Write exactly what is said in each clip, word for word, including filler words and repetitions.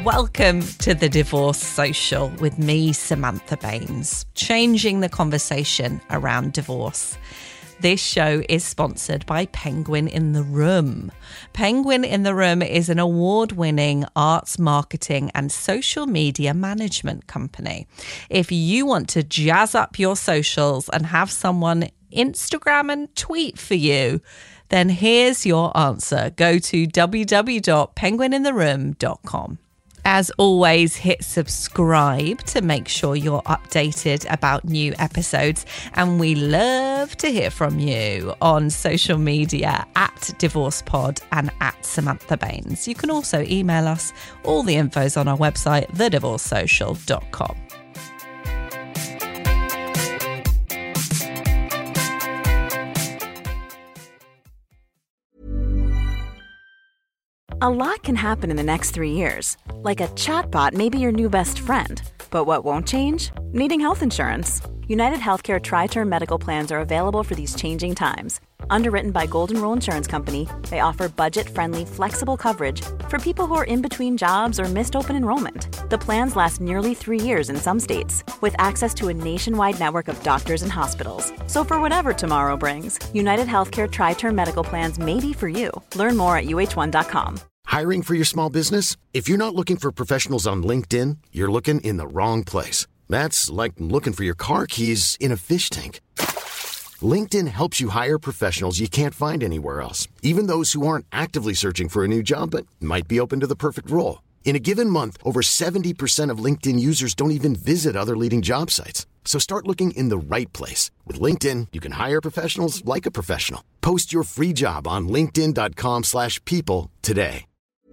Welcome to the Divorce Social with me, Samantha Baines, changing the conversation around divorce. This show is sponsored by Penguin in the Room. Penguin in the Room is an award-winning arts marketing and social media management company. If you want to jazz up your socials and have someone Instagram and tweet for you, then here's your answer. Go to w w w dot penguin in the room dot com. As always, hit subscribe to make sure you're updated about new episodes. And we love to hear from you on social media at DivorcePod and at Samantha Baines. You can also email us. All the info's on our website, the divorce social dot com. A lot can happen in the next three years. Like a chatbot may be your new best friend. But what won't change? Needing health insurance. United Healthcare Tri-Term Medical Plans are available for these changing times. Underwritten by Golden Rule Insurance Company, they offer budget-friendly, flexible coverage for people who are in between jobs or missed open enrollment. The plans last nearly three years in some states, with access to a nationwide network of doctors and hospitals. So for whatever tomorrow brings, United Healthcare Tri-Term Medical Plans may be for you. Learn more at u h one dot com. Hiring for your small business? If you're not looking for professionals on LinkedIn, you're looking in the wrong place. That's like looking for your car keys in a fish tank. LinkedIn helps you hire professionals you can't find anywhere else, even those who aren't actively searching for a new job but might be open to the perfect role. In a given month, over seventy percent of LinkedIn users don't even visit other leading job sites. So start looking in the right place. With LinkedIn, you can hire professionals like a professional. Post your free job on linkedin dot com slash people today.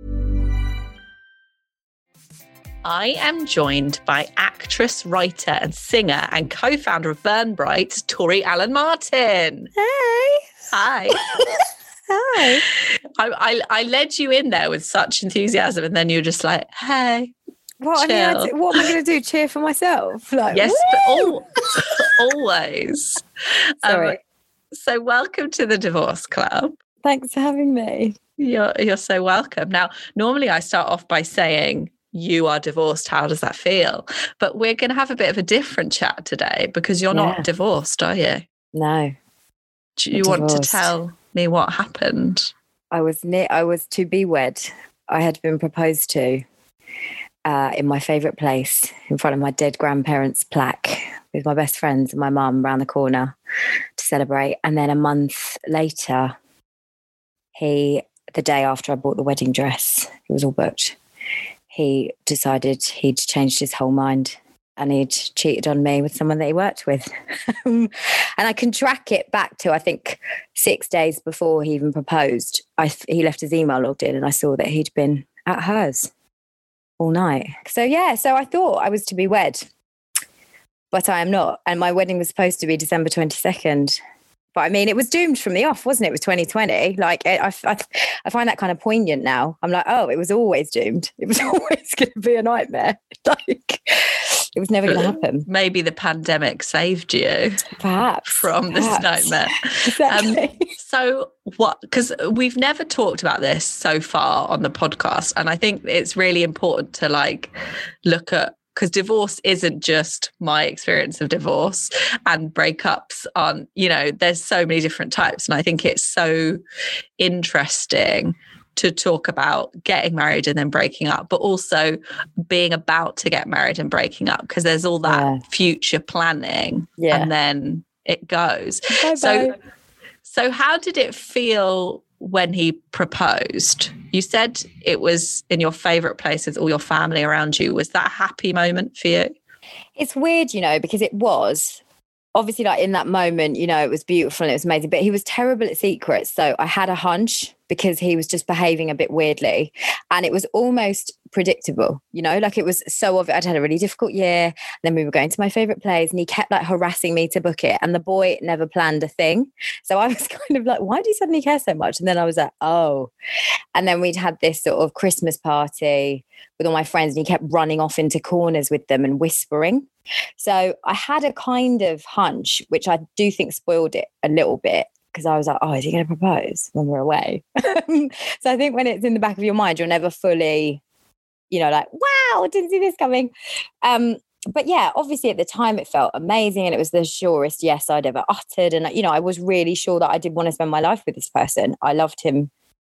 I am joined by actress, writer and singer and co-founder of Burn Bright, Tori Allen Martin. Hey. Hi. Hi. I, I, I led you in there with such enthusiasm and then you were just like, hey, What, chill. I mean, to, what am I going to do? Cheer for myself? Like, Yes, woo! but al- always. Sorry. Um, so welcome to the Divorce Club. Thanks for having me. You're, you're so welcome. Now, normally I start off by saying, you are divorced. How does that feel? But we're going to have a bit of a different chat today because you're Yeah. not divorced, are you? No. Do you Not want divorced. to tell me what happened? I was near, I was to be wed. I had been proposed to uh, in my favourite place in front of my dead grandparents' plaque with my best friends and my mum around the corner to celebrate. And then a month later, he, the day after I bought the wedding dress, it was all booked, he decided he'd changed his whole mind and he'd cheated on me with someone that he worked with. And I can track it back to, I think, six days before he even proposed. I, he left his email logged in and I saw that he'd been at hers all night. So, yeah, so I thought I was to be wed, but I am not. And my wedding was supposed to be December twenty-second. But I mean, it was doomed from the off, wasn't it? It was twenty twenty. Like, it, I, I, I find that kind of poignant now. I'm like, oh, it was always doomed. It was always going to be a nightmare. Like, it was never going to happen. Maybe the pandemic saved you. Perhaps. From perhaps. this nightmare. Exactly. Um, so what, because we've never talked about this so far on the podcast. And I think it's really important to like look at, because divorce isn't just my experience of divorce and breakups aren't, you know, there's so many different types. And I think it's so interesting to talk about getting married and then breaking up, but also being about to get married and breaking up, because there's all that Yeah. future planning Yeah. and then it goes. Bye-bye. So, so how did it feel when he proposed? You said it was in your favourite place with all your family around you. Was that a happy moment for you? It's weird, you know, because it was obviously like in that moment, you know, it was beautiful and it was amazing, but he was terrible at secrets. So I had a hunch because he was just behaving a bit weirdly and it was almost predictable, you know, like it was so obvious. I'd had a really difficult year. Then we were going to my favorite place and he kept like harassing me to book it. And the boy never planned a thing. So I was kind of like, why do you suddenly care so much? And then I was like, oh. And then we'd had this sort of Christmas party with all my friends and he kept running off into corners with them and whispering. So I had a kind of hunch, which I do think spoiled it a little bit, because I was like, oh, is he going to propose when we're away? So I think when it's in the back of your mind, you're never fully, you know, like, wow, I didn't see this coming. Um, but yeah, obviously at the time it felt amazing and it was the surest yes I'd ever uttered. And, you know, I was really sure that I did want to spend my life with this person. I loved him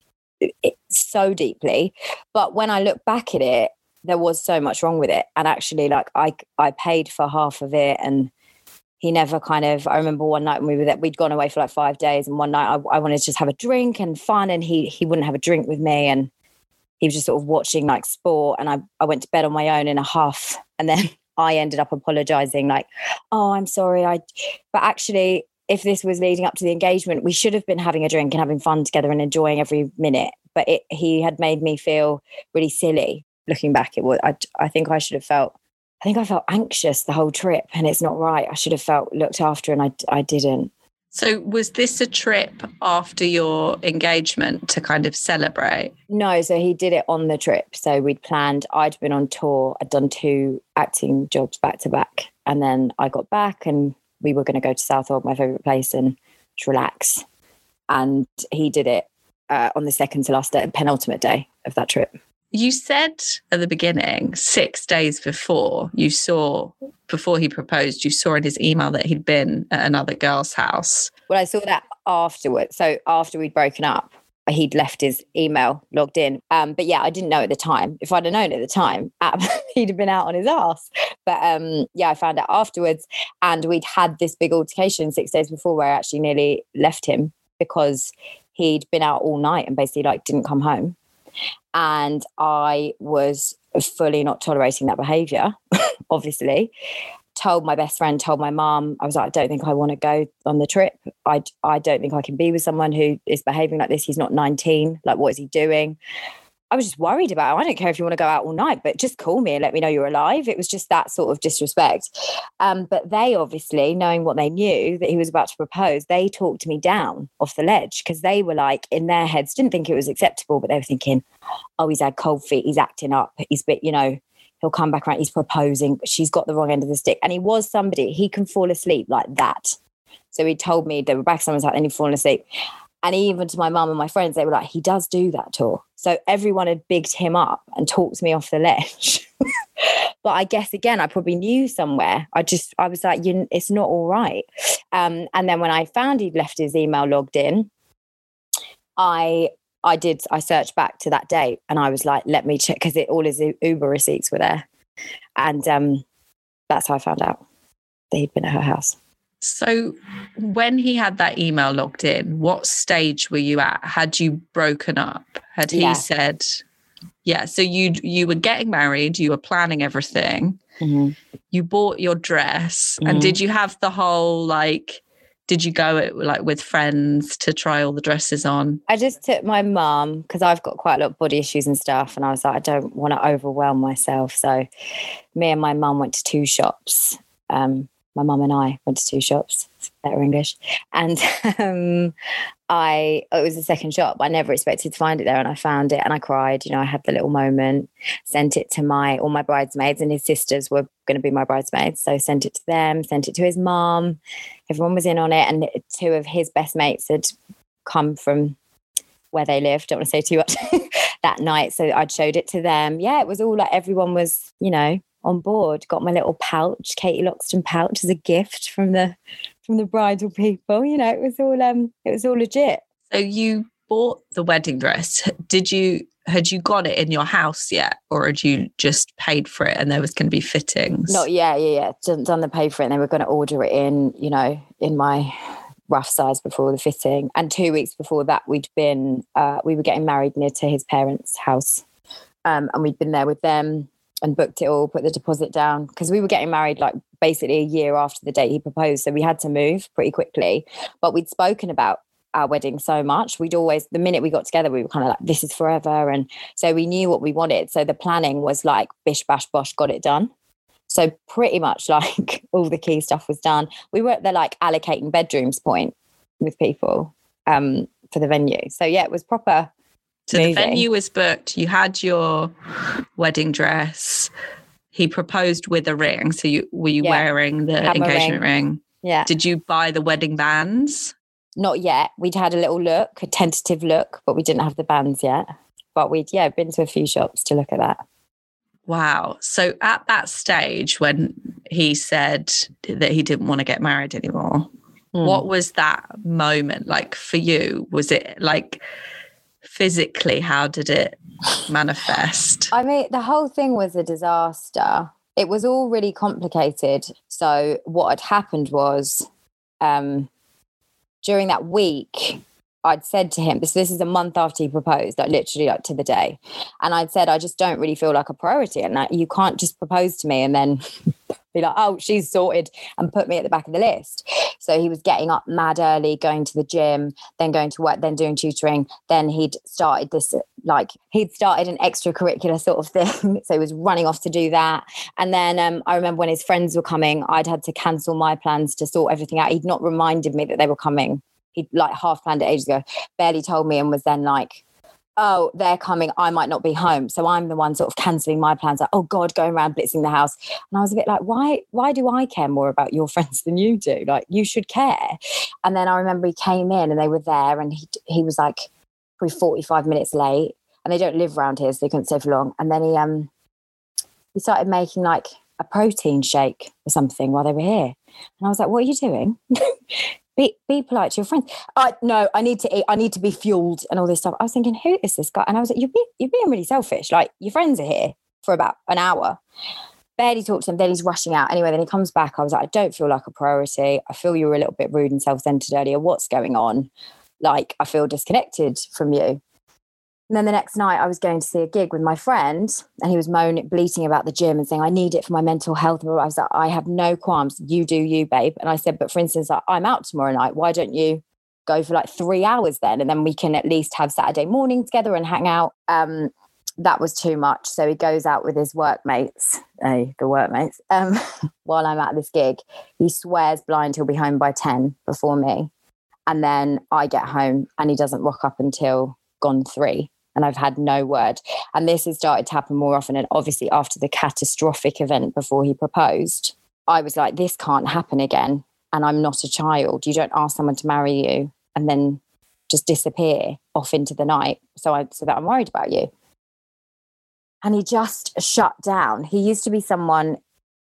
so deeply. But when I look back at it, there was so much wrong with it. And actually, like, I, I paid for half of it, and he never kind of, I remember one night when we were there, we'd gone away for like five days. And one night I, I wanted to just have a drink and fun, and he, he wouldn't have a drink with me. And he was just sort of watching like sport. And I, I went to bed on my own in a huff. And then I ended up apologizing, like, oh, I'm sorry. I, but actually, if this was leading up to the engagement, we should have been having a drink and having fun together and enjoying every minute. But it, he had made me feel really silly. Looking back, it was, I, I think I should have felt, I think I felt anxious the whole trip, and it's not right. I should have felt looked after, and I, I didn't. So was this a trip after your engagement to kind of celebrate? No, so he did it on the trip. So we'd planned, I'd been on tour, I'd done two acting jobs back to back. And then I got back and we were going to go to Southhold, my favourite place, and just relax. And he did it uh, on the second to last day, penultimate day of that trip. You said at the beginning, six days before you saw, before he proposed, you saw in his email that he'd been at another girl's house. Well, I saw that afterwards. So after we'd broken up, he'd left his email logged in. Um, but yeah, I didn't know at the time. If I'd have known at the time, he'd have been out on his ass. But um, yeah, I found out afterwards. And we'd had this big altercation six days before where I actually nearly left him because he'd been out all night and basically like didn't come home. And I was fully not tolerating that behaviour, obviously. Told my best friend, told my mum, I was like, I don't think I want to go on the trip. I, I don't think I can be with someone who is behaving like this. He's not nineteen. Like, what is he doing? I was just worried about it. I don't care if you want to go out all night, but just call me and let me know you're alive. It was just that sort of disrespect. Um, but they obviously, knowing what they knew, that he was about to propose, they talked me down off the ledge because they were like, in their heads, didn't think it was acceptable, but they were thinking, oh, he's had cold feet, he's acting up, he's bit, you know, he'll come back around, he's proposing, she's got the wrong end of the stick. And he was somebody, he can fall asleep like that. So he told me they were back, someone's like, and he'd fallen asleep. And even to my mum and my friends, they were like, he does do that, Tor. So everyone had bigged him up and talked me off the ledge. But I guess, again, I probably knew somewhere. I just, I was like, you, it's not all right. Um, and then when I found he'd left his email logged in, I I did, I searched back to that date and I was like, let me check, because all his Uber receipts were there. And um, that's how I found out that he'd been at her house. So when he had that email logged in, what stage were you at? Had you broken up? Had he yeah. said, yeah, so you you were getting married, you were planning everything, mm-hmm. you bought your dress, mm-hmm. and did you have the whole, like, did you go like with friends to try all the dresses on? I just took my mum, because I've got quite a lot of body issues and stuff, and I was like, I don't want to overwhelm myself. So me and my mum went to two shops. Um, my mum and I went to two shops, better English. And um, I, it was the second shop. I never expected to find it there, and I found it and I cried. You know, I had the little moment, sent it to my, all my bridesmaids, and his sisters were going to be my bridesmaids. So sent it to them, sent it to his mum. Everyone was in on it. And two of his best mates had come from where they lived. Don't want to say too much that night. So I'd showed it to them. Yeah, it was all like everyone was, you know, on board. Got my little pouch, Katie Loxton pouch, as a gift from the from the bridal people. You know, it was all um it was all legit. So you bought the wedding dress. Did you had you got it in your house yet, or had you just paid for it and there was going to be fittings? Not yeah, yeah, yeah. Done, done the pay for it, and they were going to order it in, you know, in my rough size before the fitting. And two weeks before that, we'd been uh, we were getting married near to his parents' house, um, and we'd been there with them and booked it all, put the deposit down, because we were getting married like basically a year after the date he proposed. So we had to move pretty quickly. But we'd spoken about our wedding so much. We'd always, the minute we got together, we were kind of like, this is forever. And so we knew what we wanted. So the planning was like bish, bash, bosh, got it done. So pretty much like all the key stuff was done. We were at the like allocating bedrooms point with people um, for the venue. So yeah, it was proper. So moving. The venue was booked. You had your wedding dress. He proposed with a ring. So you were you yeah. wearing the Hammer engagement ring. ring? Yeah. Did you buy the wedding bands? Not yet. We'd had a little look, a tentative look, but we didn't have the bands yet. But we'd, yeah, been to a few shops to look at that. Wow. So at that stage when he said that he didn't want to get married anymore, mm. what was that moment like for you? Was it like physically, how did it manifest? I mean, the whole thing was a disaster. It was all really complicated. So what had happened was um, during that week, I'd said to him, this, this is a month after he proposed, like literally like to the day. And I'd said, I just don't really feel like a priority. And that you can't just propose to me and then be like, oh, she's sorted, and put me at the back of the list. So he was getting up mad early, going to the gym, then going to work, then doing tutoring. Then he'd started this, like he'd started an extracurricular sort of thing. So he was running off to do that. And then um, I remember when his friends were coming, I'd had to cancel my plans to sort everything out. He'd not reminded me that they were coming. He'd like half planned it ages ago, barely told me, and was then like, oh, they're coming, I might not be home. So I'm the one sort of cancelling my plans, like, oh God, going around blitzing the house. And I was a bit like, why, why do I care more about your friends than you do? Like, you should care. And then I remember he came in and they were there, and he he was like probably forty-five minutes late, and they don't live around here, so they couldn't stay for long. And then he um he started making like a protein shake or something while they were here. And I was like, what are you doing? Be, be polite to your friends. I no, I need to eat. I need to be fueled and all this stuff. I was thinking, who is this guy? And I was like, you're being, you're being really selfish. Like, your friends are here for about an hour. Barely talked to him. Then he's rushing out. Anyway, then he comes back. I was like, I don't feel like a priority. I feel you were a little bit rude and self-centered earlier. What's going on? Like, I feel disconnected from you. And then the next night I was going to see a gig with my friend, and he was moaning, bleating about the gym and saying, I need it for my mental health. I was like, I have no qualms. You do you, babe. And I said, but for instance, like, I'm out tomorrow night. Why don't you go for like three hours then? And then we can at least have Saturday morning together and hang out. Um, that was too much. So he goes out with his workmates, hey, the workmates, um, while I'm at this gig. He swears blind he'll be home by ten before me. And then I get home and he doesn't rock up until gone three. And I've had no word. And this has started to happen more often. And obviously after the catastrophic event before he proposed, I was like, this can't happen again. And I'm not a child. You don't ask someone to marry you and then just disappear off into the night. So I so that I'm worried about you. And he just shut down. He used to be someone,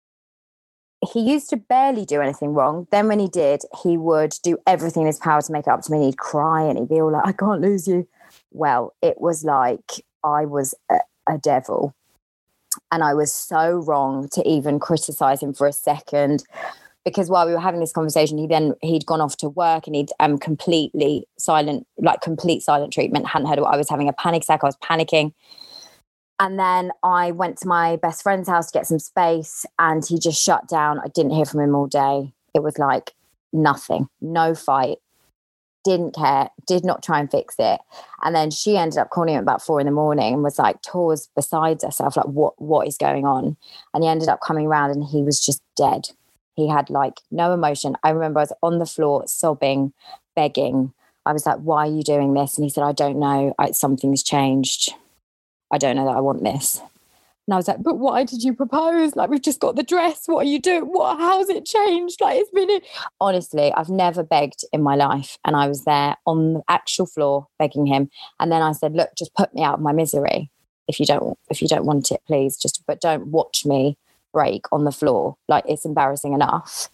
he used to barely do anything wrong. Then when he did, he would do everything in his power to make it up to me. And he'd cry and he'd be all like, I can't lose you. Well, it was like I was a, a devil, and I was so wrong to even criticize him for a second, because while we were having this conversation, he then he'd gone off to work and he'd um completely silent, like complete silent treatment. Hadn't heard what I was having a panic attack. I was panicking. And then I went to my best friend's house to get some space, and he just shut down. I didn't hear from him all day. It was like nothing, no fight. Didn't care, did not try and fix it. And then she ended up calling him about four in the morning and was like, Tor's beside herself, like, what what is going on? And he ended up coming around and he was just dead. He had like no emotion. I remember I was on the floor sobbing, begging. I was like, why are you doing this? And he said, I don't know. I, something's changed. I don't know that I want this. And I was like, but why did you propose? Like, we've just got the dress. What are you doing? What? How's it changed? Like, it's been... Honestly, I've never begged in my life. And I was there on the actual floor begging him. And then I said, look, just put me out of my misery. If you don't, if you don't want it, please. Just, but don't watch me break on the floor. Like, it's embarrassing enough.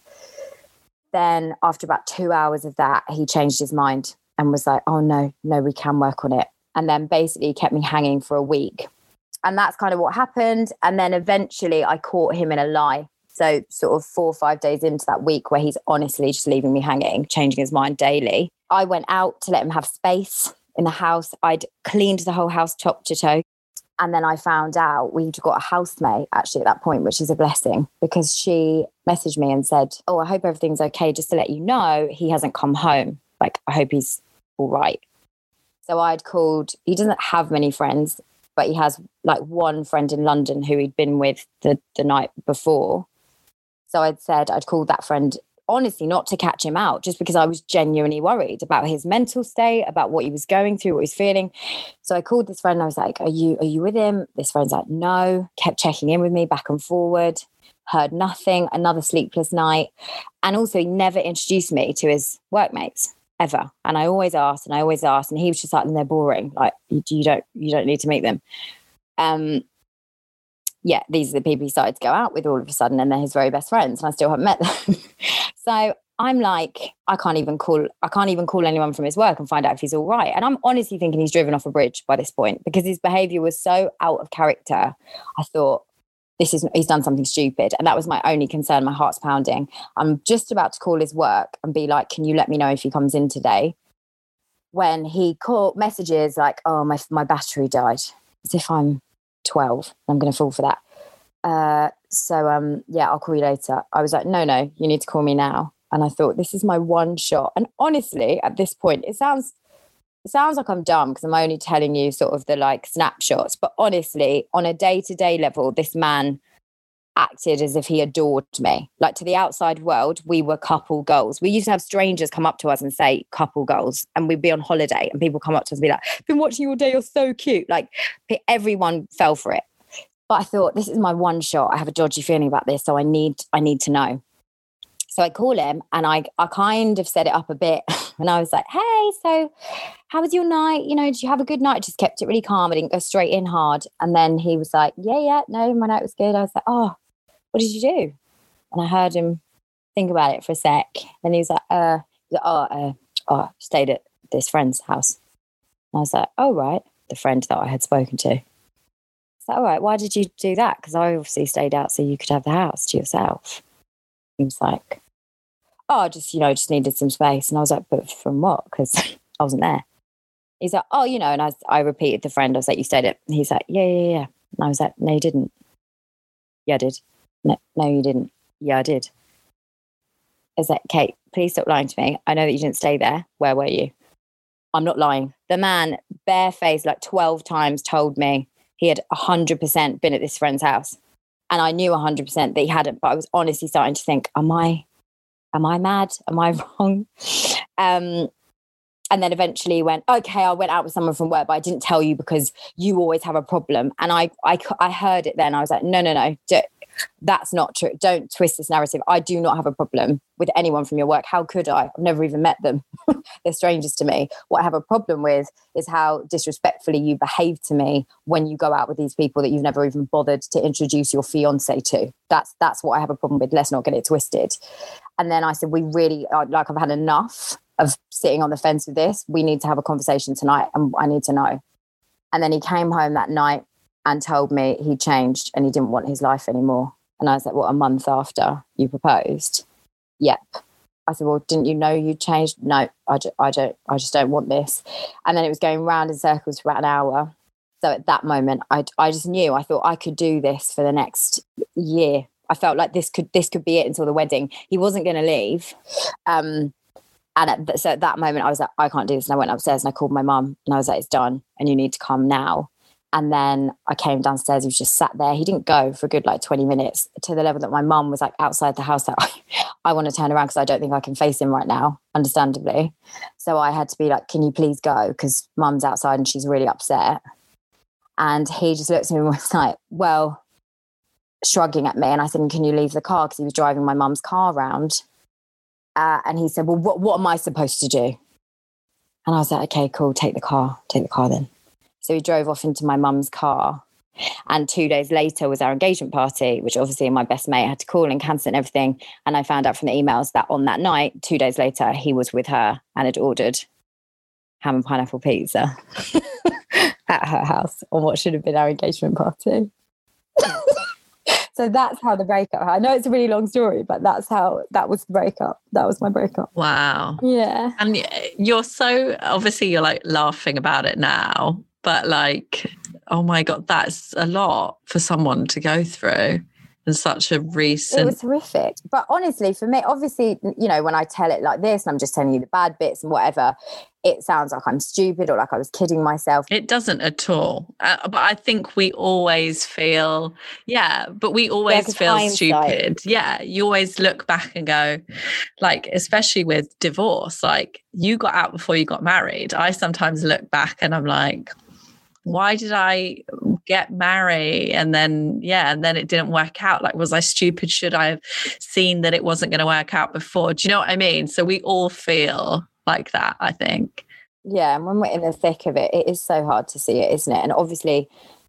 Then after about two hours of that, he changed his mind and was like, oh no, no, we can work on it. And then basically kept me hanging for a week. And that's kind of what happened. And then eventually I caught him in a lie. So sort of four or five days into that week where he's honestly just leaving me hanging, changing his mind daily, I went out to let him have space in the house. I'd cleaned the whole house top to toe. And then I found out we'd got a housemate actually at that point, which is a blessing, because she messaged me and said, oh, I hope everything's okay. Just to let you know, he hasn't come home. Like, I hope he's all right. So I'd called, he doesn't have many friends, but he has like one friend in London who he'd been with the, the night before. So I'd said, I'd called that friend, honestly, not to catch him out, just because I was genuinely worried about his mental state, about what he was going through, what he was feeling. So I called this friend and I was like, are you, are you with him? This friend's like, no, kept checking in with me back and forward, heard nothing, another sleepless night. And also he never introduced me to his workmates. Ever. And I always asked and I always asked, and he was just like, they're boring. Like, you, you don't, you don't need to meet them. Um, yeah, these are the people he started to go out with all of a sudden, and they're his very best friends, and I still haven't met them. So I'm like, I can't even call, I can't even call anyone from his work and find out if he's all right. And I'm honestly thinking he's driven off a bridge by this point, because his behavior was so out of character. I thought, this is, he's done something stupid. And that was my only concern. My heart's pounding. I'm just about to call his work and be like, can you let me know if he comes in today? When he called messages like, oh, my, my battery died. As if I'm twelve. I'm going to fall for that. Uh, so, um, yeah, I'll call you later. I was like, no, no, you need to call me now. And I thought, this is my one shot. And honestly, at this point, it sounds it sounds like I'm dumb because I'm only telling you sort of the like snapshots. But honestly, on a day-to-day level, this man acted as if he adored me. Like, to the outside world, we were couple goals. We used to have strangers come up to us and say couple goals, and we'd be on holiday and people come up to us and be like, been watching you all day, you're so cute. Like, everyone fell for it. But I thought, this is my one shot. I have a dodgy feeling about this, so I need I need to know. So I call him, and I I kind of set it up a bit. And I was like, hey, so how was your night? You know, did you have a good night? Just kept it really calm. I didn't go straight in hard. And then he was like, yeah, yeah, no, my night was good. I was like, oh, what did you do? And I heard him think about it for a sec. Then he was like, uh, he was like, oh, uh, oh, stayed at this friend's house. And I was like, oh, right, the friend that I had spoken to. So, all right, why did you do that? Because I obviously stayed out so you could have the house to yourself. He was like, oh, I just, you know, just needed some space. And I was like, but from what? Because I wasn't there. He's like, oh, you know, and I, I repeated the friend. I was like, you stayed at, and he's like, yeah, yeah, yeah. And I was like, no, you didn't. Yeah, I did. No, no, you didn't. Yeah, I did. I was like, Kate, please stop lying to me. I know that you didn't stay there. Where were you? I'm not lying. The man, barefaced, like twelve times told me he had one hundred percent been at this friend's house. And I knew one hundred percent that he hadn't, but I was honestly starting to think, am I, am I mad? Am I wrong? Um, and then eventually he went, okay, I went out with someone from work, but I didn't tell you because you always have a problem. And I, I, I heard it then. I was like, no, no, no, do, that's not true. Don't twist this narrative. I do not have a problem with anyone from your work. How could I? I've never even met them. They're strangers to me. What I have a problem with is how disrespectfully you behave to me when you go out with these people that you've never even bothered to introduce your fiance to. That's that's what I have a problem with. Let's not get it twisted. And then I said, we really, like, I've had enough of sitting on the fence with this. We need to have a conversation tonight, and I need to know. And then he came home that night and told me he changed and he didn't want his life anymore. And I was like, what, a month after you proposed? Yep. I said, well, didn't you know you changed? No, I, ju- I don't, I just don't want this. And then it was going round in circles for about an hour. So at that moment, I, I just knew, I thought I could do this for the next year. I felt like this could, this could be it until the wedding. He wasn't going to leave. Um, and at th- so at that moment I was like, I can't do this. And I went upstairs and I called my mum and I was like, it's done and you need to come now. And then I came downstairs, he was just sat there. He didn't go for a good like twenty minutes, to the level that my mum was like outside the house that I, I want to turn around because I don't think I can face him right now, understandably. So I had to be like, can you please go? Because mum's outside and she's really upset. And he just looked at me and was like, well, shrugging at me. And I said, can you leave the car? Because he was driving my mum's car around. Uh, and he said, well, what, what am I supposed to do? And I was like, okay, cool, take the car, take the car then. So he drove off into my mum's car. And two days later was our engagement party, which obviously my best mate had to call and cancel and everything. And I found out from the emails that on that night, two days later, he was with her and had ordered ham and pineapple pizza at her house on what should have been our engagement party. So that's how the breakup. I know it's a really long story, but that's how, that was the breakup. That was my breakup. Wow. Yeah. And you're so, obviously you're like laughing about it now, but like, oh my God, that's a lot for someone to go through in such a recent. It was horrific. But honestly, for me, obviously, you know, when I tell it like this and I'm just telling you the bad bits and whatever, it sounds like I'm stupid or like I was kidding myself. It doesn't at all. Uh, but I think we always feel, yeah, but we always yeah, feel hindsight. Stupid. Yeah. You always look back and go, like, especially with divorce, like you got out before you got married. I sometimes look back and I'm like, why did I get married? And then, yeah, and then it didn't work out. Like, was I stupid? Should I have seen that it wasn't going to work out before? Do you know what I mean? So we all feel like that, I think. Yeah, and when we're in the thick of it, it is so hard to see it, isn't it? And obviously,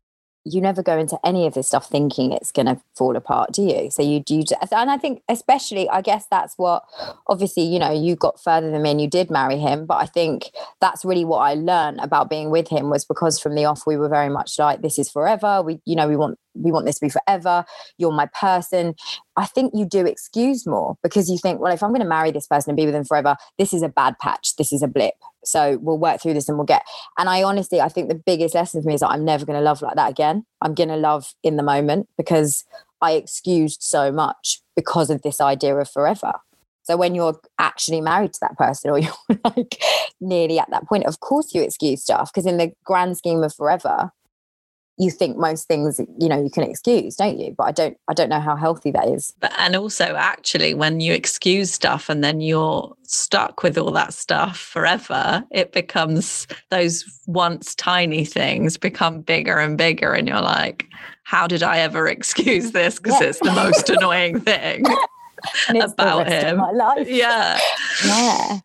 you never go into any of this stuff thinking it's going to fall apart, do you? So you do, and I think especially, I guess that's what, obviously, you know, you got further than me and you did marry him, but I think that's really what I learned about being with him, was because from the off we were very much like, this is forever. We, you know, we want we want this to be forever. You're my person. I think you do excuse more because you think, well, if I'm going to marry this person and be with them forever, this is a bad patch. This is a blip. So we'll work through this and we'll get. And I honestly, I think the biggest lesson for me is that I'm never going to love like that again. I'm going to love in the moment because I excused so much because of this idea of forever. So when you're actually married to that person, or you're like nearly at that point, of course you excuse stuff, because in the grand scheme of forever, you think most things, you know, you can excuse, don't you? But I don't, I don't know how healthy that is. But and also, actually, when you excuse stuff and then you're stuck with all that stuff forever, it becomes, those once tiny things become bigger and bigger, and you're like, how did I ever excuse this? Because yeah. It's the most annoying thing about him. My life. Yeah, yeah.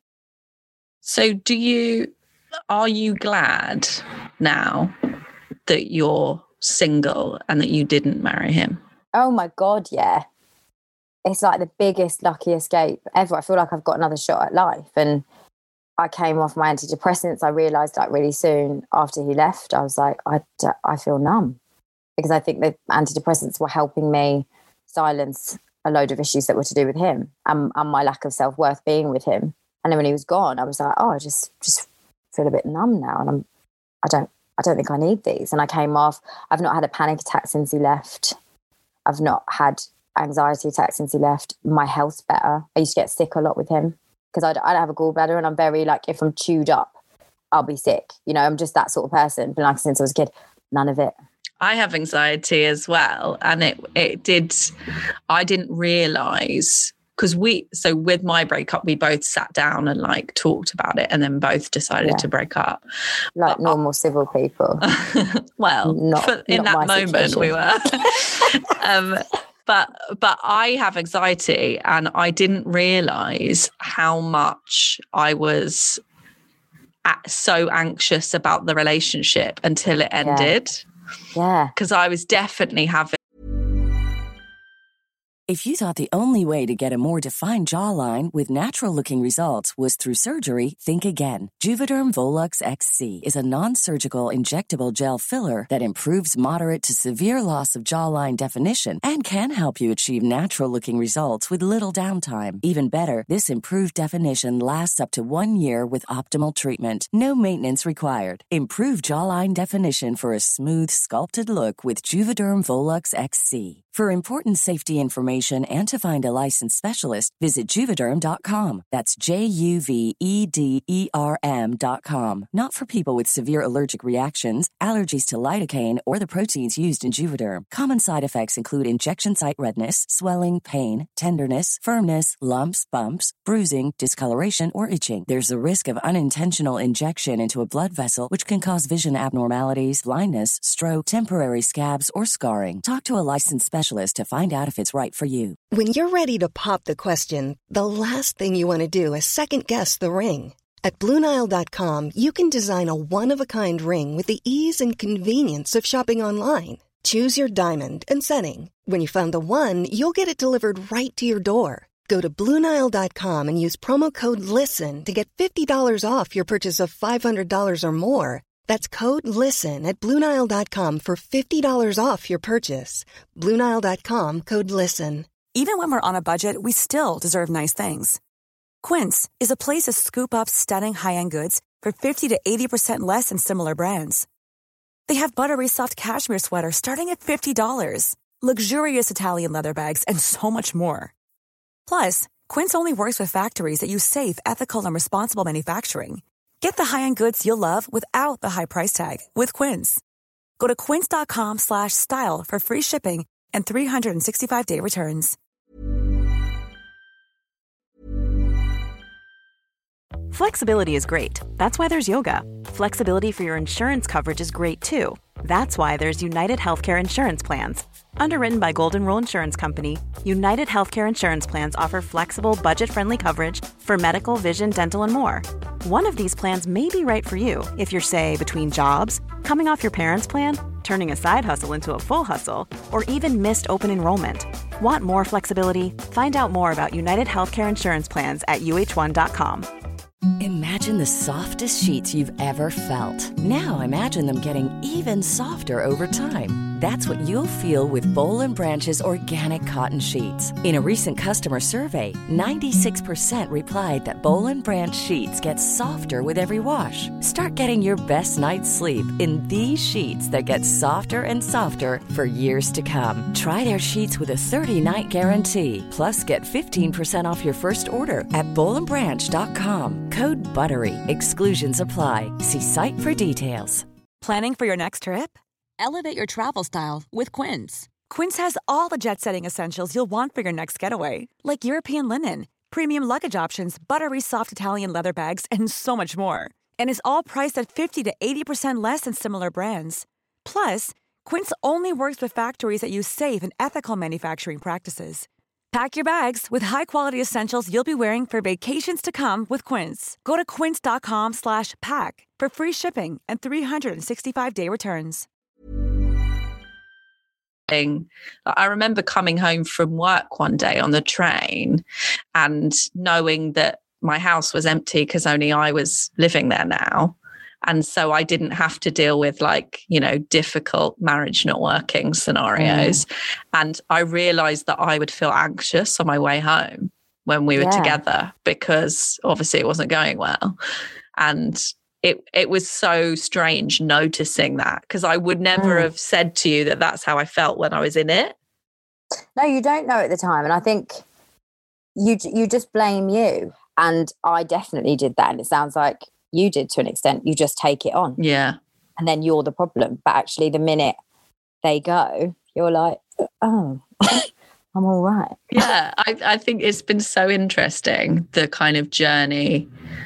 So, do you? Are you glad now that you're single and that you didn't marry him? Oh my God, yeah. It's like the biggest lucky escape ever. I feel like I've got another shot at life. And I came off my antidepressants. I realised like really soon after he left, I was like, I, I feel numb. Because I think the antidepressants were helping me silence a load of issues that were to do with him and, and my lack of self-worth being with him. And then when he was gone, I was like, oh, I just, just feel a bit numb now. And I'm, I don't, I don't think I need these. And I came off. I've not had a panic attack since he left. I've not had anxiety attacks since he left. My health's better. I used to get sick a lot with him because I, I don't have a gallbladder, and I'm very like, if I'm chewed up, I'll be sick. You know, I'm just that sort of person. Been like since I was a kid. None of it. I have anxiety as well. And it, it did, I didn't realise, because we, so with my breakup, we both sat down and like talked about it and then both decided yeah. to break up. Like but, normal civil people. well, not, for, in not that moment situation. we were. um, but, but I have anxiety, and I didn't realise how much I was at, so anxious about the relationship until it ended. Yeah. Because I was definitely having. If you thought the only way to get a more defined jawline with natural-looking results was through surgery, think again. Juvederm Volux X C is a non-surgical injectable gel filler that improves moderate to severe loss of jawline definition and can help you achieve natural-looking results with little downtime. Even better, this improved definition lasts up to one year with optimal treatment. No maintenance required. Improve jawline definition for a smooth, sculpted look with Juvederm Volux X C. For important safety information and to find a licensed specialist, visit Juvederm dot com. That's J U V E D E R M dot com. Not for people with severe allergic reactions, allergies to lidocaine, or the proteins used in Juvederm. Common side effects include injection site redness, swelling, pain, tenderness, firmness, lumps, bumps, bruising, discoloration, or itching. There's a risk of unintentional injection into a blood vessel, which can cause vision abnormalities, blindness, stroke, temporary scabs, or scarring. Talk to a licensed specialist to find out if it's right for you. When you're ready to pop the question, the last thing you want to do is second-guess the ring. At Blue Nile dot com, you can design a one-of-a-kind ring with the ease and convenience of shopping online. Choose your diamond and setting. When you find the one, you'll get it delivered right to your door. Go to Blue Nile dot com and use promo code LISTEN to get fifty dollars off your purchase of five hundred dollars or more. That's code LISTEN at Blue Nile dot com for fifty dollars off your purchase. Blue Nile dot com, code LISTEN. Even when we're on a budget, we still deserve nice things. Quince is a place to scoop up stunning high-end goods for fifty to eighty percent less than similar brands. They have buttery soft cashmere sweaters starting at fifty dollars, luxurious Italian leather bags, and so much more. Plus, Quince only works with factories that use safe, ethical, and responsible manufacturing. Get the high-end goods you'll love without the high price tag with Quince. Go to quince dot com slash style for free shipping and three sixty-five day returns. Flexibility is great. That's why there's yoga. Flexibility for your insurance coverage is great too. That's why there's United Healthcare Insurance Plans. Underwritten by Golden Rule Insurance Company, United Healthcare Insurance Plans offer flexible, budget-friendly coverage for medical, vision, dental, and more. One of these plans may be right for you if you're, say, between jobs, coming off your parents' plan, turning a side hustle into a full hustle, or even missed open enrollment. Want more flexibility? Find out more about United Healthcare Insurance Plans at U H one dot com. Imagine the softest sheets you've ever felt. Now imagine them getting even softer over time. That's what you'll feel with Boll and Branch's organic cotton sheets. In a recent customer survey, ninety-six percent replied that Boll and Branch sheets get softer with every wash. Start getting your best night's sleep in these sheets that get softer and softer for years to come. Try their sheets with a thirty-night guarantee. Plus, get fifteen percent off your first order at boll and branch dot com. Code BUTTERY. Exclusions apply. See site for details. Planning for your next trip? Elevate your travel style with Quince. Quince has all the jet-setting essentials you'll want for your next getaway, like European linen, premium luggage options, buttery soft Italian leather bags, and so much more. And is all priced at fifty to eighty percent less than similar brands. Plus, Quince only works with factories that use safe and ethical manufacturing practices. Pack your bags with high-quality essentials you'll be wearing for vacations to come with Quince. Go to quince.com slash pack for free shipping and three sixty-five day returns. I remember coming home from work one day on the train and knowing that my house was empty because only I was living there now. And so I didn't have to deal with, like, you know, difficult marriage not working scenarios. Mm. And I realized that I would feel anxious on my way home when we were yeah. together, because obviously it wasn't going well. And it it was so strange noticing that, because I would never mm. have said to you that that's how I felt when I was in it. No, you don't know at the time. And I think you you just blame you. And I definitely did that. And it sounds like you did to an extent. You just take it on. Yeah. And then you're the problem. But actually the minute they go, you're like, oh, I'm all right. Yeah. I, I think it's been so interesting, the kind of journey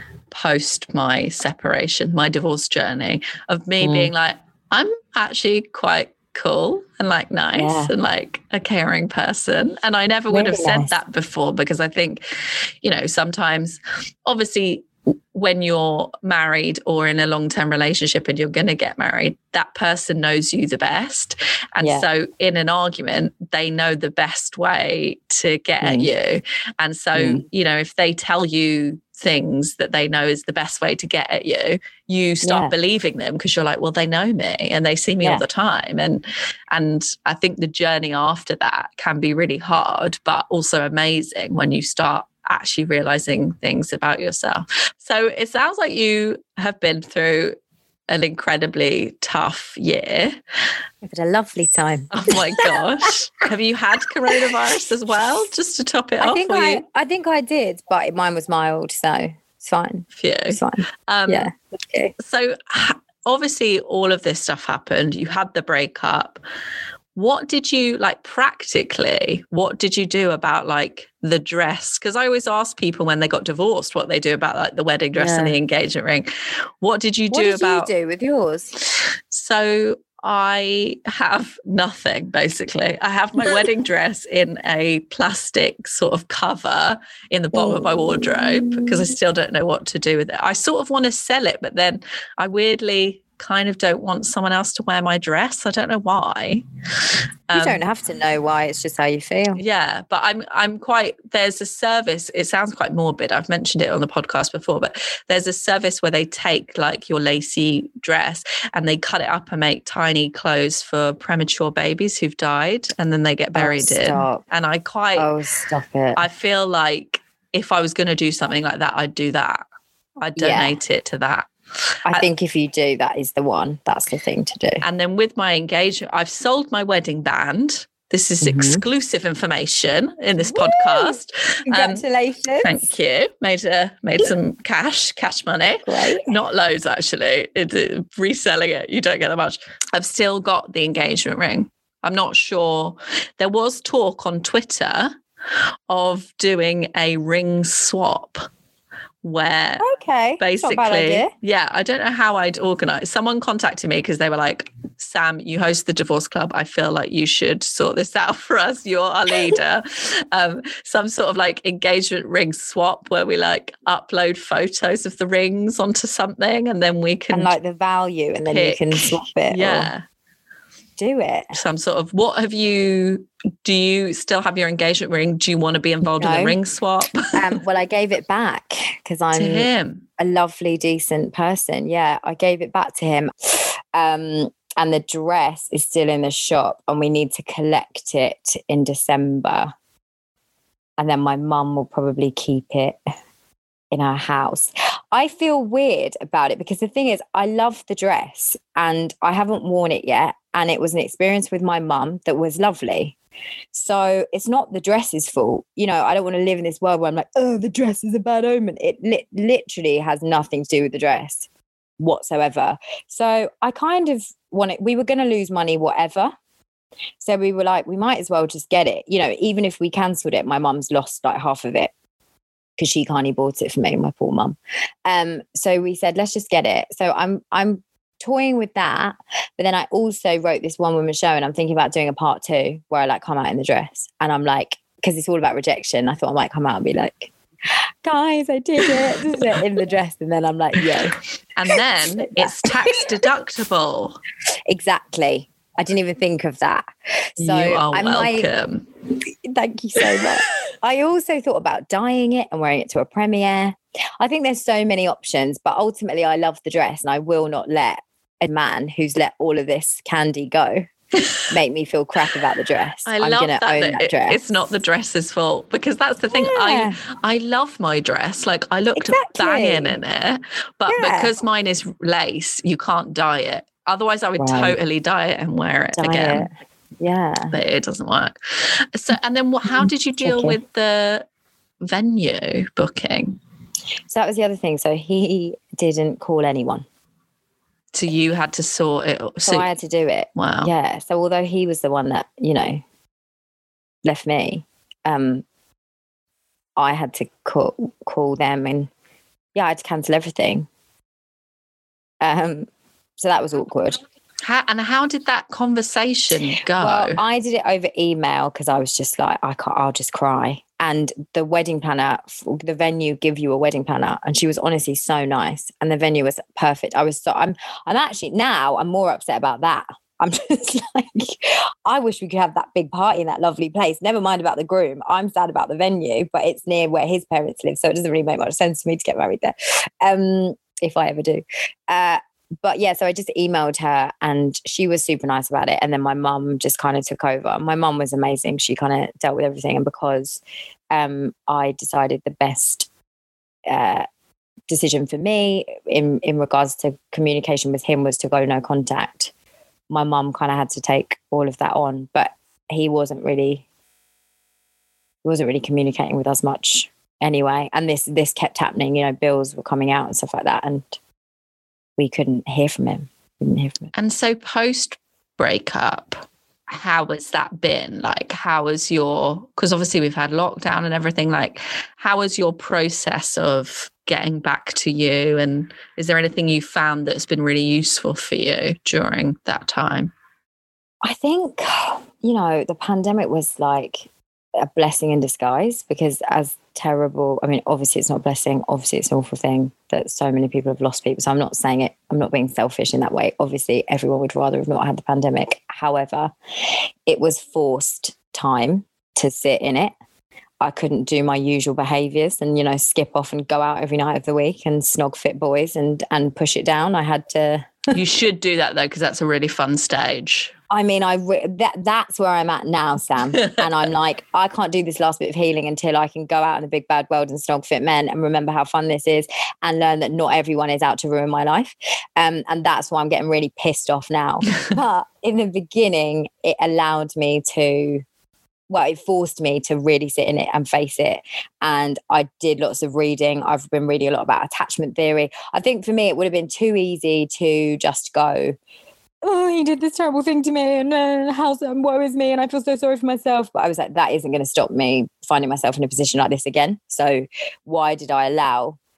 post my separation, my divorce journey, of me mm. being like, I'm actually quite cool and like nice yeah. and like a caring person. And I never would really have said nice. that before, because I think, you know, sometimes obviously when you're married or in a long-term relationship and you're going to get married, that person knows you the best. And yeah. so in an argument, they know the best way to get mm. at you. And so, mm. you know, if they tell you things that they know is the best way to get at you, you start yeah. believing them, because you're like, well, they know me and they see me yeah. all the time. And and I think the journey after that can be really hard, but also amazing when you start actually realizing things about yourself. So it sounds like you have been through an incredibly tough year. I've had a lovely time. Oh my gosh. Have you had coronavirus as well, just to top it I off? Think I, you? I think I did, but mine was mild, so it's fine. Phew. It's fine. Um, yeah. Okay. So obviously all of this stuff happened. You had the breakup. What did you, like, practically, what did you do about, like, the dress? Because I always ask people when they got divorced what they do about, like, the wedding dress yeah. and the engagement ring. What did you do what did about... you do with yours? So I have nothing, basically. I have my wedding dress in a plastic sort of cover in the bottom oh. of my wardrobe, because I still don't know what to do with it. I sort of want to sell it, but then I weirdly... kind of don't want someone else to wear my dress. I don't know why. Um, you don't have to know why. It's just how you feel. Yeah, but I'm I'm quite, there's a service, it sounds quite morbid, I've mentioned it on the podcast before, but there's a service where they take, like, your lacy dress and they cut it up and make tiny clothes for premature babies who've died, and then they get buried oh, stop. in. And I quite Oh stop it. I feel like if I was going to do something like that, I'd do that. I'd donate yeah. it to that. I think if you do, that is the one. That's the thing to do. And then with my engagement, I've sold my wedding band. This is mm-hmm. exclusive information in this Woo! podcast. Congratulations. Um, thank you. Made a, made some cash, cash money. Great. Not loads, actually. It, it, reselling it, you don't get that much. I've still got the engagement ring. I'm not sure. There was talk on Twitter of doing a ring swap, where okay, basically, not a bad idea. yeah, I don't know how I'd organise. Someone contacted me because they were like, Sam, you host the Divorce Club. I feel like you should sort this out for us. You're our leader. um, some sort of like engagement ring swap where we like upload photos of the rings onto something and then we can and like the value and then pick, you can swap it. Yeah. Do it. Some sort of, what have you, do you still have your engagement ring? Do you want to be involved no. in the ring swap? um, well, I gave it back because I'm to him. a lovely, decent person. Yeah, I gave it back to him. Um, and the dress is still in the shop and we need to collect it in December. And then my mum will probably keep it in our house. I feel weird about it because the thing is, I love the dress and I haven't worn it yet. And it was an experience with my mum that was lovely. So it's not the dress's fault. You know, I don't want to live in this world where I'm like, oh, the dress is a bad omen. It li- literally has nothing to do with the dress whatsoever. So I kind of want it. We were going to lose money, whatever. So we were like, we might as well just get it. You know, even if we cancelled it, my mum's lost like half of it because she kindly bought it for me, my poor mum. Um, so we said, let's just get it. So I'm, I'm, toying with that, but then I also wrote this one woman show and I'm thinking about doing a part two where I like come out in the dress and I'm like, because it's all about rejection, I thought I might come out and be like, guys, I did it in the dress, and then I'm like, yo, and then it's tax deductible. Exactly. I didn't even think of that. So you are I welcome. Might, thank you so much. I also thought about dyeing it and wearing it to a premiere. I think there's so many options, but ultimately I love the dress and I will not let a man who's let all of this candy go make me feel crap about the dress. I I'm love gonna that, own that that it, dress. it's not the dress's fault, because that's the thing. Yeah. I I love my dress. Like I looked exactly. banging in it, but yeah. because mine is lace, you can't dye it. Otherwise, I would right. totally dye it and wear it dye again. It. Yeah, but it doesn't work. So, and then what? How did you deal okay. with the venue booking? So that was the other thing. So he didn't call anyone. So you had to sort it. So, so I had to do it. Wow. Yeah. So although he was the one that, you know, left me, um, I had to call, call them and yeah, I had to cancel everything. Um, so that was awkward. How, and how did that conversation go? Well, I did it over email because I was just like, I can't, I'll just cry. And the wedding planner, the venue give you a wedding planner, and she was honestly so nice. And the venue was perfect. I was so, I'm, I'm actually now I'm more upset about that. I'm just like, I wish we could have that big party in that lovely place. Never mind about the groom. I'm sad about the venue, but it's near where his parents live. So it doesn't really make much sense for me to get married there. Um, if I ever do. Uh, But yeah, so I just emailed her and she was super nice about it. And then my mum just kind of took over. My mum was amazing. She kind of dealt with everything. And because um, I decided the best uh, decision for me in, in regards to communication with him was to go no contact, my mum kind of had to take all of that on. But he wasn't really, he wasn't really communicating with us much anyway. And this this kept happening, you know, bills were coming out and stuff like that. And we couldn't hear from him. We didn't hear from him. And so post breakup, how has that been? Like, how was your, because obviously we've had lockdown and everything, like, how was your process of getting back to you? And is there anything you found that's been really useful for you during that time? I think, you know, the pandemic was like a blessing in disguise, because as terrible, I mean, obviously it's not a blessing, obviously it's an awful thing that so many people have lost people. So I'm not saying it, I'm not being selfish in that way. Obviously everyone would rather have not had the pandemic. However, it was forced time to sit in it. I couldn't do my usual behaviours and, you know, skip off and go out every night of the week and snog fit boys and and push it down. I had to. You should do that though, because that's a really fun stage. I mean, I re- that that's where I'm at now, Sam. And I'm like, I can't do this last bit of healing until I can go out in the big bad world and snog fit men and remember how fun this is and learn that not everyone is out to ruin my life. Um, and that's why I'm getting really pissed off now. But in the beginning, it allowed me to, well, it forced me to really sit in it and face it. And I did lots of reading. I've been reading a lot about attachment theory. I think for me, it would have been too easy to just go, oh, he did this terrible thing to me and uh, how um, woe is me and I feel so sorry for myself. But I was like, that isn't going to stop me finding myself in a position like this again. So why did I allow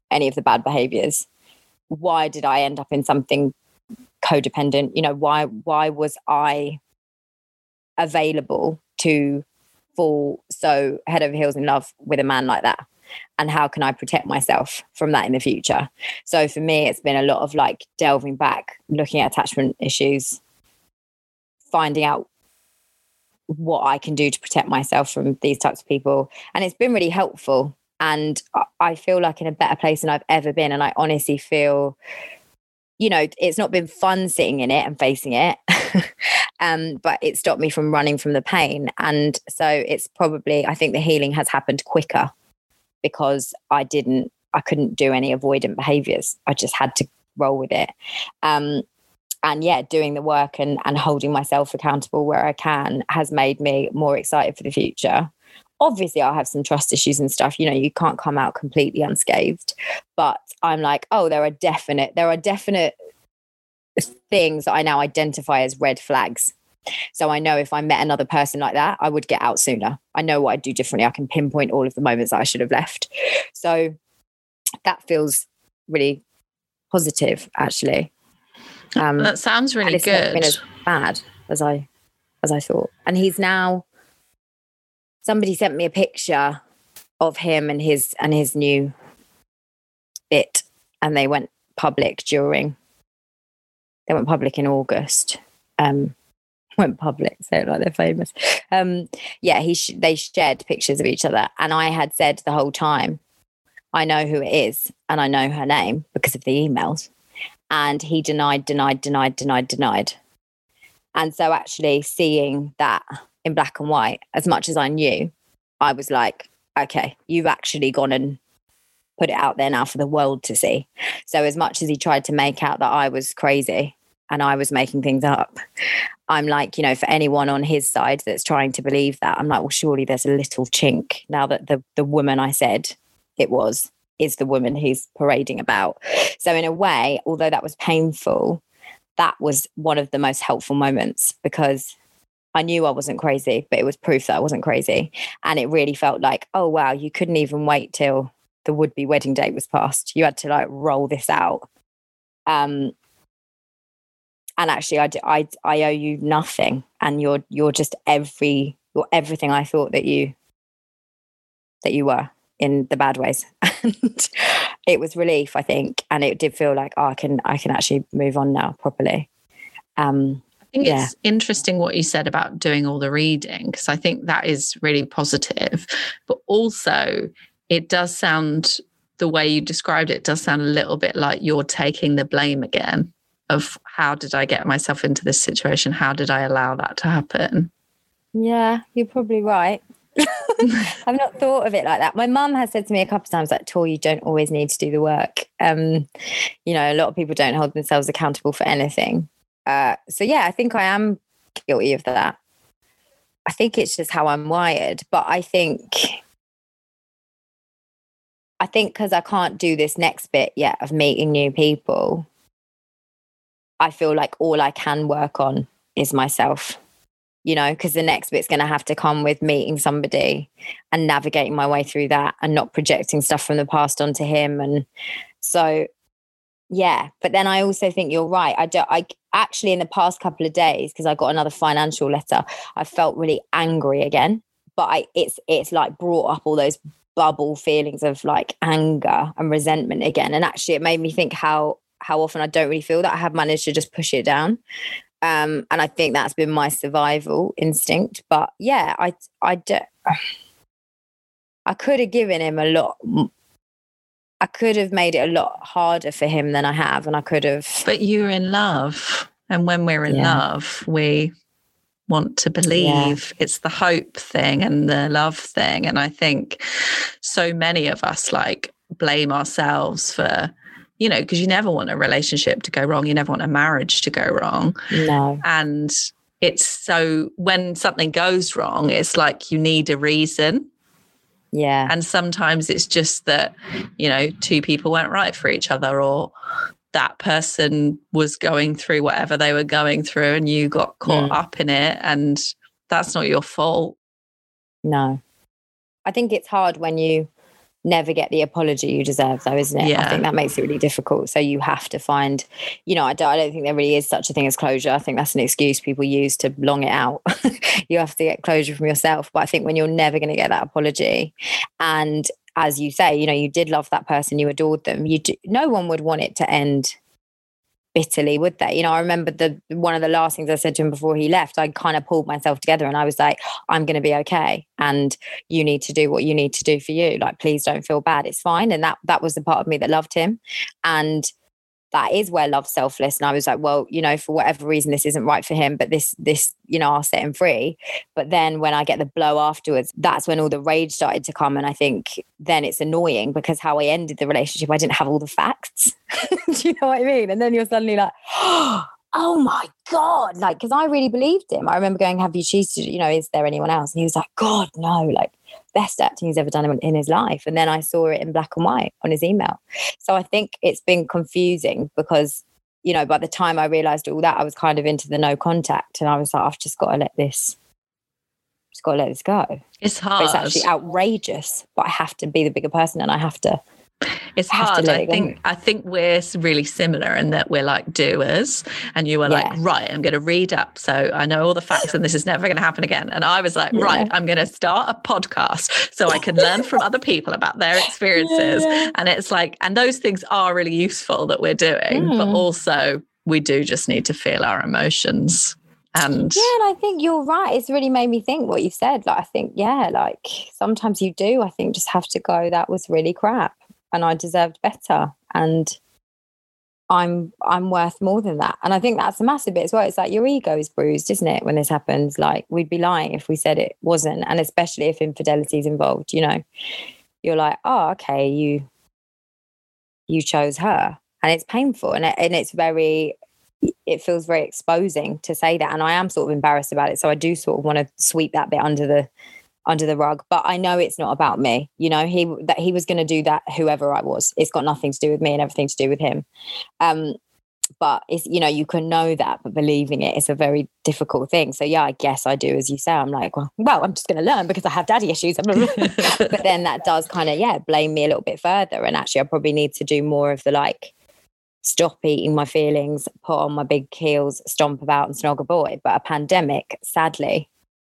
any of the bad behaviors? Why did I end up in something codependent? You know, why why was I available to fall so head over heels in love with a man like that? And how can I protect myself from that in the future? So for me, it's been a lot of like delving back, looking at attachment issues, finding out what I can do to protect myself from these types of people. And it's been really helpful. And I feel like in a better place than I've ever been. And I honestly feel, you know, it's not been fun sitting in it and facing it, um, but it stopped me from running from the pain. And so it's probably, I think the healing has happened quicker because I didn't, I couldn't do any avoidant behaviors. I just had to roll with it. Um, and yeah, doing the work and, and holding myself accountable where I can has made me more excited for the future. Obviously, I'll have some trust issues and stuff. You know, you can't come out completely unscathed. But I'm like, oh, there are definite, there are definite things that I now identify as red flags. So I know if I met another person like that, I would get out sooner. I know what I'd do differently. I can pinpoint all of the moments that I should have left. So that feels really positive, actually. Um, that sounds really and it's good. Not been as bad as I as I thought. And he's now. Somebody sent me a picture of him and his and his new bit, and they went public during. They went public in August. Um, went public, so like they're famous. Um, yeah, he sh- they shared pictures of each other, and I had said the whole time, I know who it is, and I know her name because of the emails. And he denied, denied, denied, denied, denied. And so actually seeing that in black and white, as much as I knew, I was like, okay, you've actually gone and put it out there now for the world to see. So as much as he tried to make out that I was crazy and I was making things up, I'm like, you know, for anyone on his side that's trying to believe that, I'm like, well, surely there's a little chink now that the the woman I said it was is the woman he's parading about. So in a way, although that was painful, that was one of the most helpful moments because I knew I wasn't crazy, but it was proof that I wasn't crazy. And it really felt like, oh, wow, you couldn't even wait till the would-be wedding date was passed. You had to like roll this out. Um, and actually, I, I, I owe you nothing. And you're you're just every, you're everything I thought that you, that you were in the bad ways. And it was relief, I think. And it did feel like, oh, I can, I can actually move on now properly. Um, I think yeah. it's interesting what you said about doing all the reading, because I think that is really positive. But also, it does sound, the way you described it does sound a little bit like you're taking the blame again of how did I get myself into this situation? How did I allow that to happen? Yeah, you're probably right. I've not thought of it like that. My mum has said to me a couple of times, like, Tor, you don't always need to do the work. Um, you know, a lot of people don't hold themselves accountable for anything. Uh, so yeah, I think I am guilty of that. I think it's just how I'm wired. But I think, I think because I can't do this next bit yet of meeting new people, I feel like all I can work on is myself. You know, because the next bit's going to have to come with meeting somebody and navigating my way through that and not projecting stuff from the past onto him. And so, yeah. But then I also think you're right. I don't, I actually in the past couple of days, because I got another financial letter, I felt really angry again. But I, it's it's like brought up all those bubble feelings of like anger and resentment again. And actually, it made me think how how often I don't really feel that. I have managed to just push it down. Um, and I think that's been my survival instinct. But yeah, I, I, do, I could have given him a lot. I could have made it a lot harder for him than I have. And I could have. But you're in love. And when we're in yeah. love, we want to believe. Yeah. It's the hope thing and the love thing. And I think so many of us like blame ourselves for, you know, because you never want a relationship to go wrong. You never want a marriage to go wrong. No. And it's so when something goes wrong, it's like you need a reason. Yeah. And sometimes it's just that, you know, two people weren't right for each other, or that person was going through whatever they were going through and you got caught mm. up in it. And that's not your fault. No. I think it's hard when you never get the apology you deserve, though, isn't it? Yeah. I think that makes it really difficult. So you have to find, you know, I don't, I don't think there really is such a thing as closure. I think that's an excuse people use to long it out. You have to get closure from yourself. But I think when you're never going to get that apology, and as you say, you know, you did love that person, you adored them, you do, no one would want it to end bitterly, would they? You know, I remember the one of the last things I said to him before he left, I kind of pulled myself together and I was like, I'm going to be okay, and you need to do what you need to do for you. Like, please don't feel bad, it's fine. And that that was the part of me that loved him, and that is where love's selfless. And I was like, well, you know, for whatever reason this isn't right for him, but this this you know, I'll set him free. But then when I get the blow afterwards, that's when all the rage started to come. And I think then it's annoying because how I ended the relationship, I didn't have all the facts. Do you know what I mean? And then you're suddenly like, oh my God, like, because I really believed him. I remember going, have you cheated? You know, is there anyone else? And he was like, God, no, like, best acting he's ever done in his life. And then I saw it in black and white on his email. So I think it's been confusing because, you know, by the time I realised all that, I was kind of into the no contact, and I was like, I've just got to let this, just got to let this go. It's hard. But it's actually outrageous, but I have to be the bigger person, and I have to. It's I hard. I it think I think we're really similar in that we're like doers, and you were Yeah. like, right, I'm going to read up, so I know all the facts, and this is never going to happen again. And I was like, Yeah. right, I'm going to start a podcast so I can learn from other people about their experiences. Yeah, yeah. And it's like, and those things are really useful that we're doing, Mm. but also we do just need to feel our emotions. And yeah, and I think you're right. It's really made me think what you said. Like, I think, yeah, like sometimes you do, I think, just have to go, that was really crap, and I deserved better, and I'm I'm worth more than that. And I think that's a massive bit as well. It's like your ego is bruised, isn't it, when this happens? Like, we'd be lying if we said it wasn't, and especially if infidelity is involved, you know. You're like, oh, okay, you you chose her, and it's painful, and it, and it's very, it feels very exposing to say that, and I am sort of embarrassed about it. So I do sort of want to sweep that bit under the under the rug, but I know it's not about me. You know, he that he was going to do that, whoever I was. It's got nothing to do with me and everything to do with him. Um, but it's, you know, you can know that, but believing it is a very difficult thing. So yeah, I guess I do, as you say. I'm like, well, well I'm just going to learn because I have daddy issues. But then that does kind of, yeah, blame me a little bit further. And actually, I probably need to do more of the like, stop eating my feelings, put on my big heels, stomp about and snog a boy. But a pandemic, sadly,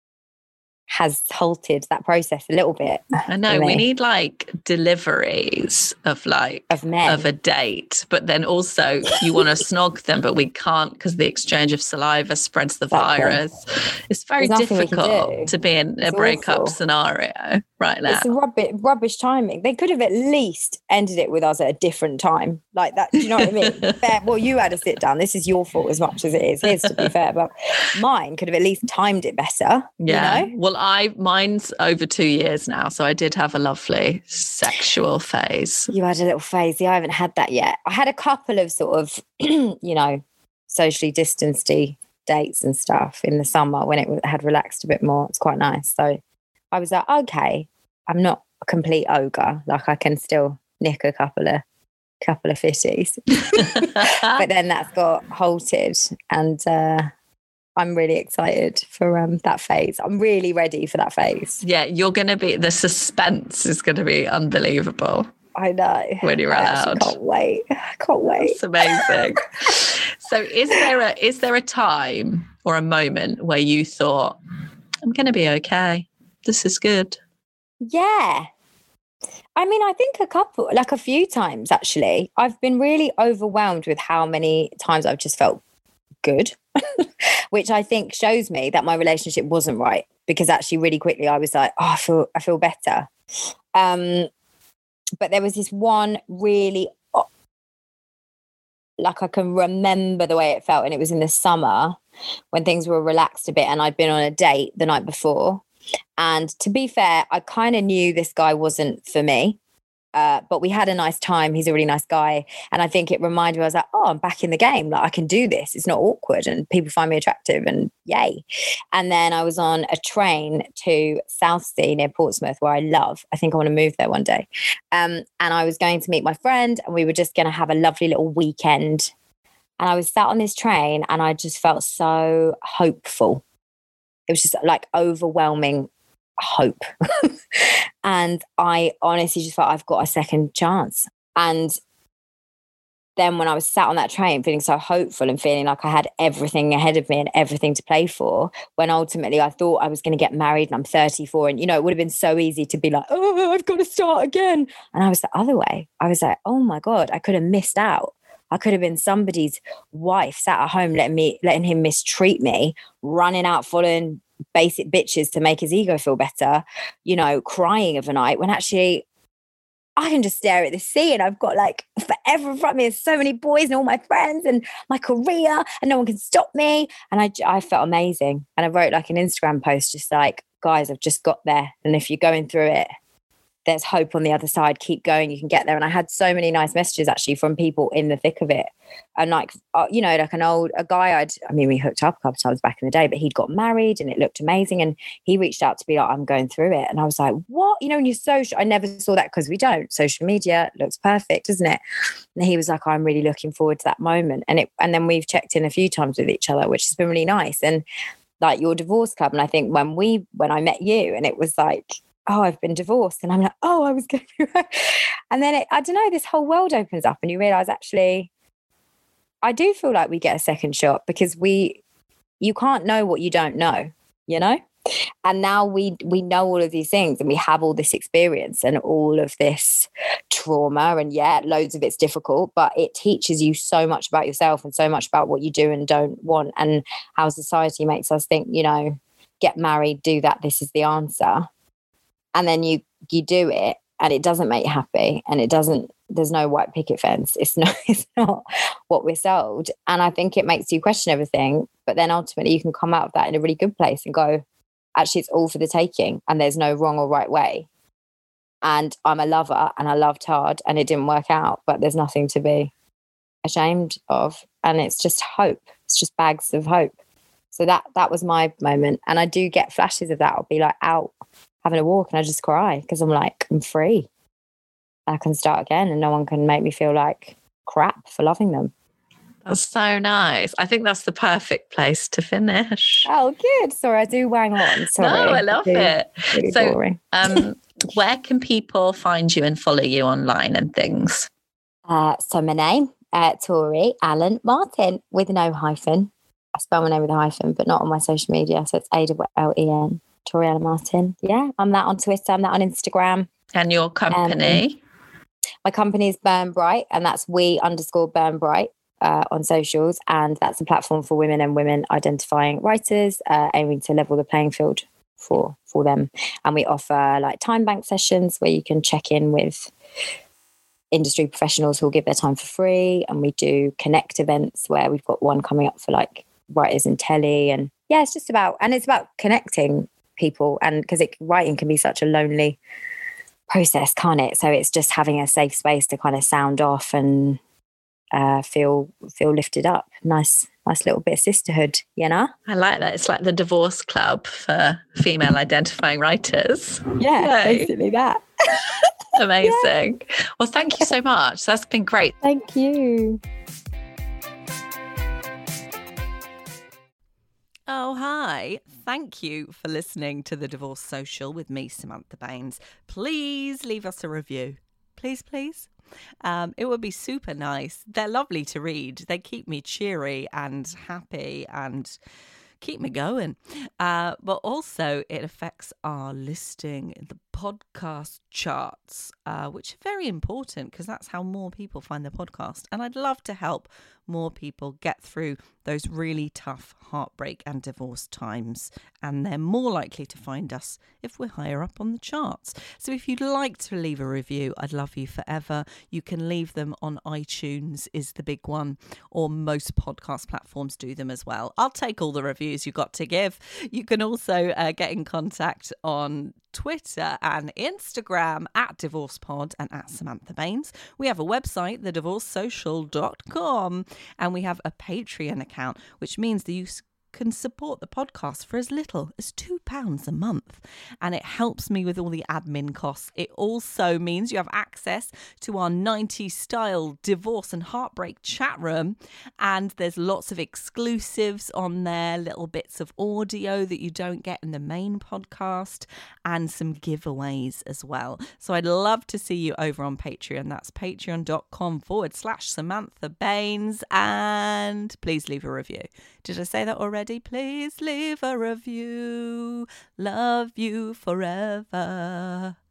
has halted that process a little bit. I know we need like deliveries of like of men of a date, but then also you want to snog them, but we can't because the exchange of saliva spreads the Exactly. virus. It's very There's nothing we can do. difficult to be in a It's breakup awful. scenario right now. It's a rubbish, rubbish timing. They could have at least ended it with us at a different time. Like that, do you know what I mean? Fair, well, you had a sit down. This is your fault as much as it is his, to be fair. But mine could have at least timed it better. Yeah. You know? Well, I mine's over two years now, so I did have a lovely sexual phase. You had a little phase. Yeah, I haven't had that yet. I had a couple of sort of, you know, socially distanced dates and stuff in the summer when it had relaxed a bit more. It's quite nice. So I was like, okay, I'm not a complete ogre. Like, I can still nick a couple of couple of fitties. But then that's got halted, and uh, I'm really excited for um, that phase. I'm really ready for that phase. Yeah, you're going to be, the suspense is going to be unbelievable. I know. When you're I actually allowed. can't wait. I can't wait. It's amazing. So is there a is there a time or a moment where you thought, I'm going to be okay, this is good? Yeah. I mean, I think a couple, like a few times actually. I've been really overwhelmed with how many times I've just felt good, which I think shows me that my relationship wasn't right, because actually really quickly I was like, oh, I feel, I feel better. Um, but there was this one really, like I can remember the way it felt, and it was in the summer when things were relaxed a bit, and I'd been on a date the night before. And to be fair, I kind of knew this guy wasn't for me, uh, but we had a nice time. He's a really nice guy. And I think it reminded me, I was like, oh, I'm back in the game. Like, I can do this. It's not awkward, and people find me attractive, and yay. And then I was on a train to Southsea near Portsmouth, where I love. I think I want to move there one day. Um, and I was going to meet my friend, and we were just going to have a lovely little weekend. And I was sat on this train, and I just felt so hopeful. It was just like overwhelming hope. And I honestly just felt I've got a second chance. And then when I was sat on that train feeling so hopeful and feeling like I had everything ahead of me and everything to play for, when ultimately I thought I was going to get married and I'm thirty-four, and, you know, it would have been so easy to be like, oh, I've got to start again. And I was the other way. I was like, oh my God, I could have missed out. I could have been somebody's wife sat at home letting me, letting him mistreat me, running out following basic bitches to make his ego feel better, you know, crying overnight, when actually I can just stare at the sea and I've got like forever in front of me. There's so many boys and all my friends and my career, and no one can stop me. And I, I felt amazing. And I wrote like an Instagram post, just like, guys, I've just got there. And if you're going through it, there's hope on the other side. Keep going. You can get there. And I had so many nice messages actually from people in the thick of it. And like, uh, you know, like an old, a guy I'd, I mean, we hooked up a couple of times back in the day, but he'd got married and it looked amazing. And he reached out to be like, I'm going through it. And I was like, what? You know, when you're social, I never saw that because we don't. Social media looks perfect, doesn't it? And he was like, I'm really looking forward to that moment. And it, and then we've checked in a few times with each other, which has been really nice. And like your divorce club. And I think when we, when I met you and it was like, oh, I've been divorced. And I'm like, oh, I was going through it. And then, it, I don't know, this whole world opens up and you realise actually, I do feel like we get a second shot because we, you can't know what you don't know, you know? And now we we know all of these things and we have all this experience and all of this trauma. And yeah, loads of it's difficult, but it teaches you so much about yourself and so much about what you do and don't want, and how society makes us think, you know, get married, do that, this is the answer. And then you you do it and it doesn't make you happy, and it doesn't, there's no white picket fence. It's not, it's not what we're sold. And I think it makes you question everything. But then ultimately you can come out of that in a really good place and go, actually, it's all for the taking and there's no wrong or right way. And I'm a lover and I loved hard and it didn't work out, but there's nothing to be ashamed of. And it's just hope. It's just bags of hope. So that that was my moment. And I do get flashes of that. I'll be like out having a walk and I just cry because I'm like, I'm free. I can start again and no one can make me feel like crap for loving them. That's so nice. I think that's the perfect place to finish. Oh, good. Sorry, I do wang on. Sorry. No, I love it. Really so, boring. um, where can people find you and follow you online and things? Uh, so my name, uh, Tori Allen Martin with no hyphen. I spell my name with a hyphen, but not on my social media. So it's A W L E N, Tori Allen Martin. Yeah, I'm that on Twitter. I'm that on Instagram. And your company? Um, my company is Burn Bright, and that's we underscore Burn Bright. Uh, on socials, and that's a platform for women and women identifying writers, uh, aiming to level the playing field for for them. And we offer like time bank sessions where you can check in with industry professionals who will give their time for free, and we do connect events where we've got one coming up for like writers in telly. And yeah, it's just about, and it's about connecting people, and because it writing can be such a lonely process, can't it? So it's just having a safe space to kind of sound off and Uh, feel feel lifted up. Nice, nice little bit of sisterhood, you know? I like that. It's like the divorce club for female identifying writers. Yeah, Yay. Basically that. Amazing. Yeah. Well, thank you so much. That's been great. Thank you. Oh, hi. Thank you for listening to The Divorce Social with me, Samantha Baines. Please leave us a review. Please, please. Um, it would be super nice. They're lovely to read. They keep me cheery and happy and keep me going. Uh, but also it affects our listing in the podcast charts, uh, which are very important because that's how more people find the podcast. And I'd love to help more people get through those really tough heartbreak and divorce times. And they're more likely to find us if we're higher up on the charts. So if you'd like to leave a review, I'd love you forever. You can leave them on iTunes is the big one, or most podcast platforms do them as well. I'll take all the reviews you've got to give. You can also uh, get in contact on Twitter and Instagram at DivorcePod and at Samantha Baines. We have a website, the divorce social dot com, and we have a Patreon account, which means that you can support the podcast for as little as two pounds a month. And it helps me with all the admin costs. It also means you have access to our nineties style divorce and heartbreak chat room. And there's lots of exclusives on there, little bits of audio that you don't get in the main podcast, and some giveaways as well. So I'd love to see you over on Patreon. That's patreon.com forward slash Samantha Baines. And please leave a review. Did I say that already? Please leave a review. Love you forever.